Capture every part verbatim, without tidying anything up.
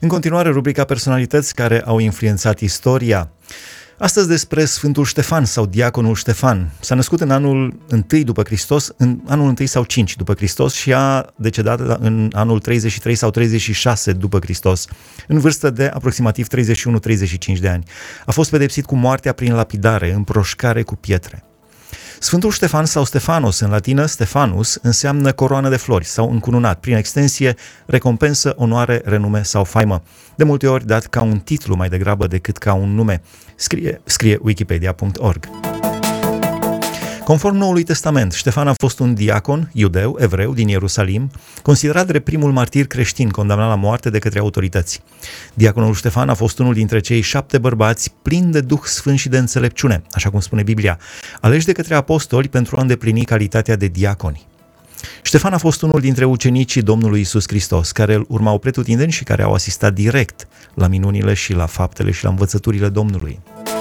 În continuare, rubrica personalități care au influențat istoria. Astăzi despre Sfântul Ștefan sau Diaconul Ștefan. S-a născut în anul întâi după Hristos, în anul întâi sau cinci după Hristos și a decedat în anul treizeci și trei sau treizeci și șase după Hristos, în vârstă de aproximativ treizeci și unu treizeci și cinci de ani. A fost pedepsit cu moartea prin lapidare, împroșcare cu pietre. Sfântul Ștefan sau Stefanos, în latină Stefanus, înseamnă coroană de flori sau încununat, prin extensie, recompensă, onoare, renume sau faimă, de multe ori dat ca un titlu mai degrabă decât ca un nume, scrie, scrie wikipedia punct org. Conform Noului Testament, Ștefan a fost un diacon, iudeu, evreu, din Ierusalim, considerat drept primul martir creștin condamnat la moarte de către autorități. Diaconul Ștefan a fost unul dintre cei șapte bărbați plini de Duh Sfânt și de înțelepciune, așa cum spune Biblia, aleși de către apostoli pentru a îndeplini calitatea de diaconi. Ștefan a fost unul dintre ucenicii Domnului Iisus Hristos, care îl urmau pretutindeni și care au asistat direct la minunile și la faptele și la învățăturile Domnului.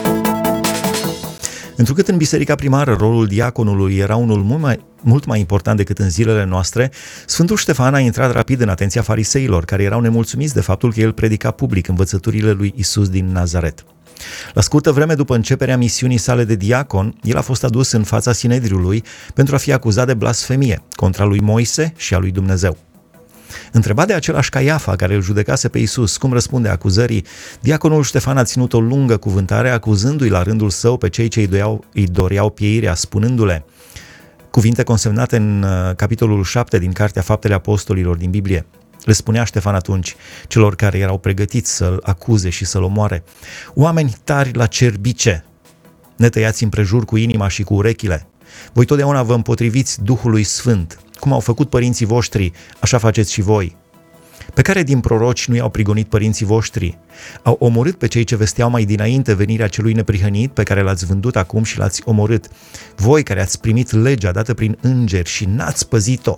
Întrucât în biserica primară rolul diaconului era unul mult mai, mult mai important decât în zilele noastre, Sfântul Ștefan a intrat rapid în atenția fariseilor, care erau nemulțumiți de faptul că el predica public învățăturile lui Isus din Nazaret. La scurtă vreme după începerea misiunii sale de diacon, el a fost adus în fața Sinedriului pentru a fi acuzat de blasfemie contra lui Moise și a lui Dumnezeu. Întrebat de același Caiafa care îl judecase pe Iisus cum răspunde acuzării, diaconul Ștefan a ținut o lungă cuvântare acuzându-i la rândul său pe cei ce îi doreau, îi doreau pieirea, spunându-le cuvinte consemnate în uh, capitolul șapte din Cartea Faptele Apostolilor din Biblie. Le spunea Ștefan atunci celor care erau pregătiți să-l acuze și să-l omoare: oameni tari la cerbice, ne tăiați împrejur cu inima și cu urechile. Voi totdeauna vă împotriviți Duhului Sfânt. Cum au făcut părinții voștri, așa faceți și voi. Pe care din proroci nu i-au prigonit părinții voștri? Au omorât pe cei ce vesteau mai dinainte venirea celui neprihănit, pe care l-ați vândut acum și l-ați omorât. Voi care ați primit legea dată prin îngeri și n-ați păzit-o.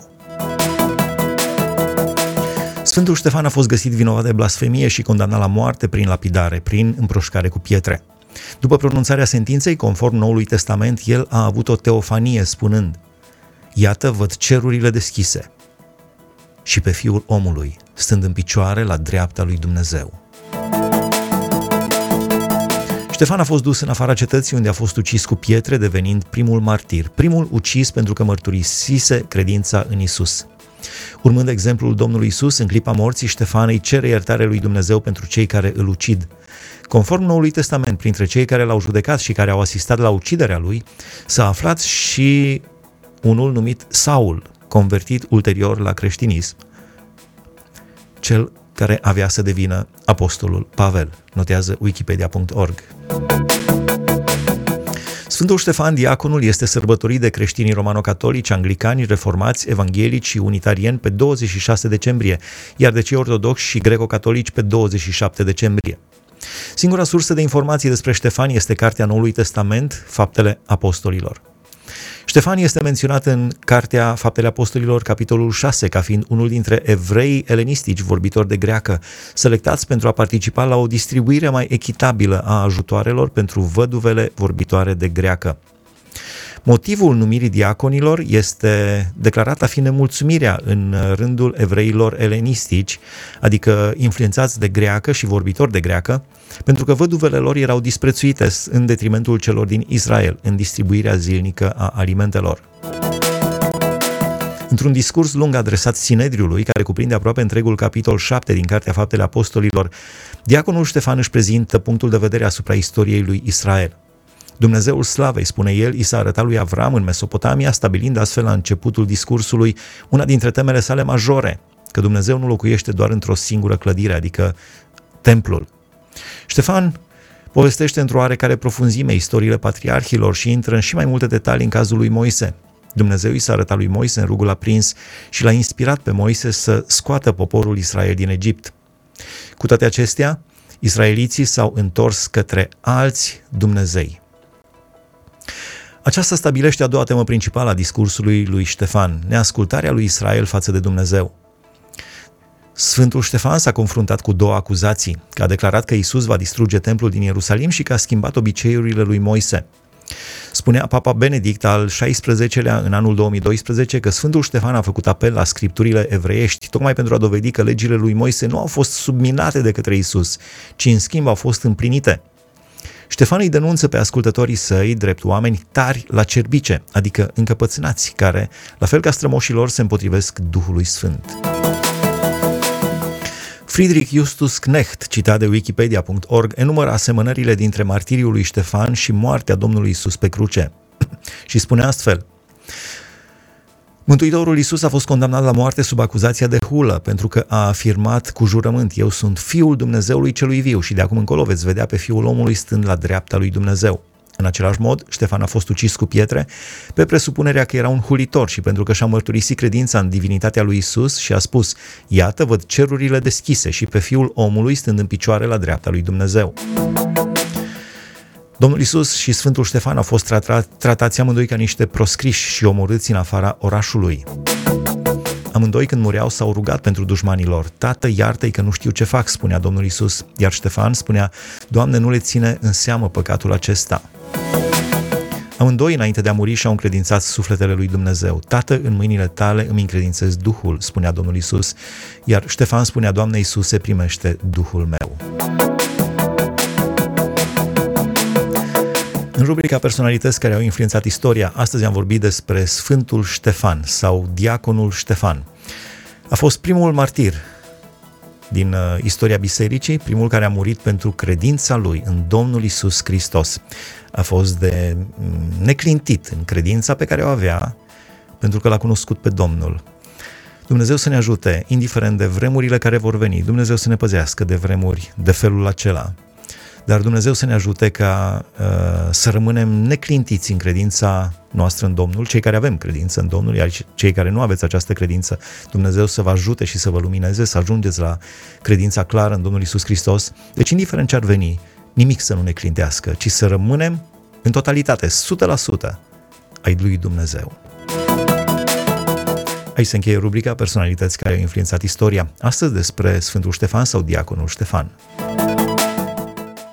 Sfântul Ștefan a fost găsit vinovat de blasfemie și condamnat la moarte prin lapidare, prin împroșcare cu pietre. După pronunțarea sentinței, conform Noului Testament, el a avut o teofanie spunând: iată, văd cerurile deschise și pe Fiul omului, stând în picioare la dreapta lui Dumnezeu. Ștefan a fost dus în afara cetății, unde a fost ucis cu pietre, devenind primul martir, primul ucis pentru că mărturisise credința în Isus. Urmând exemplul Domnului Isus, în clipa morții, Ștefan îi cere iertare lui Dumnezeu pentru cei care îl ucid. Conform Noului Testament, printre cei care l-au judecat și care au asistat la uciderea lui, s-a aflat și unul numit Saul, convertit ulterior la creștinism, cel care avea să devină apostolul Pavel, notează wikipedia punct org. Sfântul Ștefan, diaconul, este sărbătorit de creștinii romano-catolici, anglicani, reformați, evanghelici și unitarieni pe douăzeci și șase decembrie, iar de cei ortodoxi și greco-catolici pe douăzeci și șapte decembrie. Singura sursă de informații despre Ștefan este Cartea Noului Testament, Faptele Apostolilor. Ștefan este menționat în Cartea Faptele Apostolilor, capitolul șase, ca fiind unul dintre evreii elenistici vorbitori de greacă, selectați pentru a participa la o distribuire mai echitabilă a ajutoarelor pentru văduvele vorbitoare de greacă. Motivul numirii diaconilor este declarat a fi nemulțumirea în rândul evreilor elenistici, adică influențați de greacă și vorbitori de greacă, pentru că văduvele lor erau disprețuite în detrimentul celor din Israel în distribuirea zilnică a alimentelor. Într-un discurs lung adresat Sinedriului, care cuprinde aproape întregul capitol șapte din Cartea Faptele Apostolilor, diaconul Ștefan își prezintă punctul de vedere asupra istoriei lui Israel. Dumnezeul slavei, spune el, i s-a arătat lui Avram în Mesopotamia, stabilind astfel la începutul discursului una dintre temele sale majore, că Dumnezeu nu locuiește doar într-o singură clădire, adică templul. Ștefan povestește într-o oarecare profunzime istoriile patriarhilor și intră în și mai multe detalii în cazul lui Moise. Dumnezeu i s-a arătat lui Moise în rugul aprins și l-a inspirat pe Moise să scoată poporul Israel din Egipt. Cu toate acestea, israeliții s-au întors către alți Dumnezei. Aceasta stabilește a doua temă principală a discursului lui Ștefan, neascultarea lui Israel față de Dumnezeu. Sfântul Ștefan s-a confruntat cu două acuzații, că a declarat că Isus va distruge templul din Ierusalim și că a schimbat obiceiurile lui Moise. Spunea Papa Benedict al șaisprezecelea în anul două mii doisprezece că Sfântul Ștefan a făcut apel la scripturile evreiești tocmai pentru a dovedi că legile lui Moise nu au fost subminate de către Iisus, ci în schimb au fost împlinite. Ștefan îi denunță pe ascultătorii săi drept oameni tari la cerbice, adică încăpățânați, care, la fel ca strămoșilor, se împotrivesc Duhului Sfânt. Friedrich Justus Knecht, citat de wikipedia punct org, enumără asemănările dintre martiriul lui Ștefan și moartea Domnului Iisus pe cruce și spune astfel: Mântuitorul Iisus a fost condamnat la moarte sub acuzația de hulă, pentru că a afirmat cu jurământ: Eu sunt Fiul Dumnezeului celui viu și de acum încolo veți vedea pe Fiul omului stând la dreapta lui Dumnezeu. În același mod, Ștefan a fost ucis cu pietre pe presupunerea că era un hulitor și pentru că și-a mărturisit credința în divinitatea lui Iisus și a spus: Iată, văd cerurile deschise și pe Fiul omului stând în picioare la dreapta lui Dumnezeu. Domnul Iisus și Sfântul Ștefan au fost tratați amândoi ca niște proscriși și omorâți în afara orașului. Amândoi, când mureau, s-au rugat pentru dușmanii lor: Tată, iartă-i că nu știu ce fac, spunea Domnul Iisus, iar Ștefan spunea: Doamne, nu le ține în seamă păcatul acesta. Amândoi, înainte de a muri, și-au încredințat sufletele lui Dumnezeu. Tată, în mâinile tale îmi încredințez Duhul, spunea Domnul Iisus, iar Ștefan spunea: Doamne Iisuse, primește Duhul meu. În rubrica Personalități care au influențat istoria, astăzi am vorbit despre Sfântul Ștefan sau Diaconul Ștefan. A fost primul martir din uh, istoria bisericii, primul care a murit pentru credința lui în Domnul Iisus Hristos. A fost de neclintit în credința pe care o avea, pentru că l-a cunoscut pe Domnul. Dumnezeu să ne ajute, indiferent de vremurile care vor veni, Dumnezeu să ne păzească de vremuri de felul acela. Dar Dumnezeu să ne ajute ca uh, să rămânem neclintiți în credința noastră în Domnul, cei care avem credință în Domnul, iar cei care nu aveți această credință, Dumnezeu să vă ajute și să vă lumineze, să ajungeți la credința clară în Domnul Iisus Hristos. Deci, indiferent ce ar veni, nimic să nu ne clintească, ci să rămânem în totalitate, o sută la sută ai lui Dumnezeu. Aici se încheie rubrica Personalități care au influențat istoria, astăzi despre Sfântul Ștefan sau Diaconul Ștefan.